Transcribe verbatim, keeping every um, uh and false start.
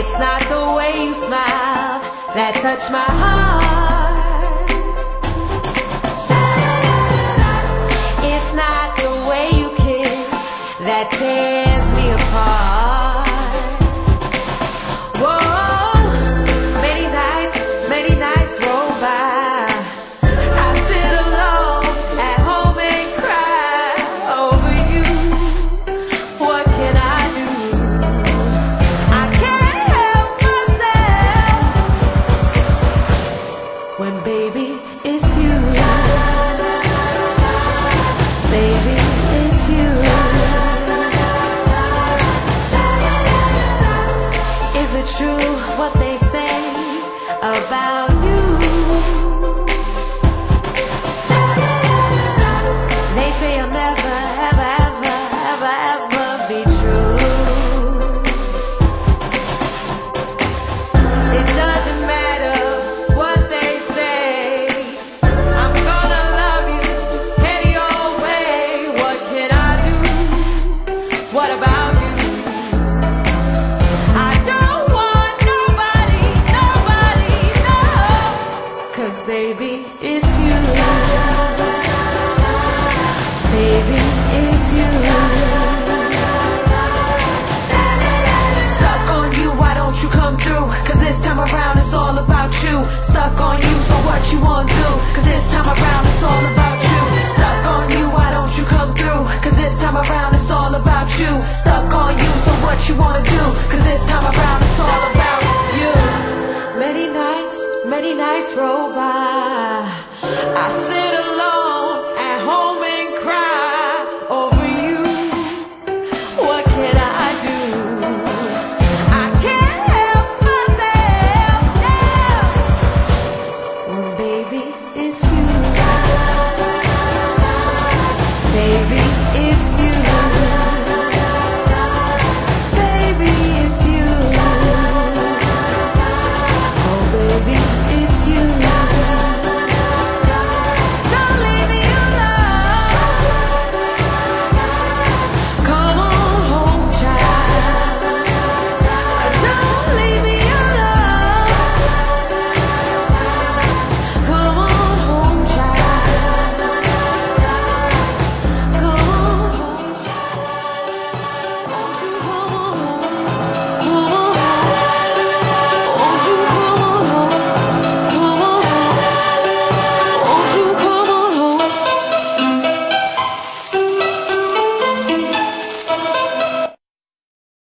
It's not the way you smile that touch my heart. It's not the way you kiss that tears me apart. Whoa, many nights, many nights roll by. I sit alone at home and cry over you. What can I do? I can't help myself when, baby, it's you. Baby, it's you. Is it true what they say about you? They say I'll never, ever, ever, ever, ever be true. It doesn't matter what they say, I'm gonna love you any old way. What can I do? What about you? I don't want nobody, nobody, no. 'Cause baby, it's you. Baby, it's you. Stuck on you, why don't you come through? 'Cause this time around it's all about you. Stuck on you, so what you wanna do? 'Cause this time around it's all about you. Stuck on you, why don't you come through? 'Cause this time around it's all about you. Stuck on you, so what you wanna do? 'Cause this time around it's all about you. Many nights, many nights roll by. I sit alone at home and cry over you. What can I do? I can't help myself now. Well, baby, it's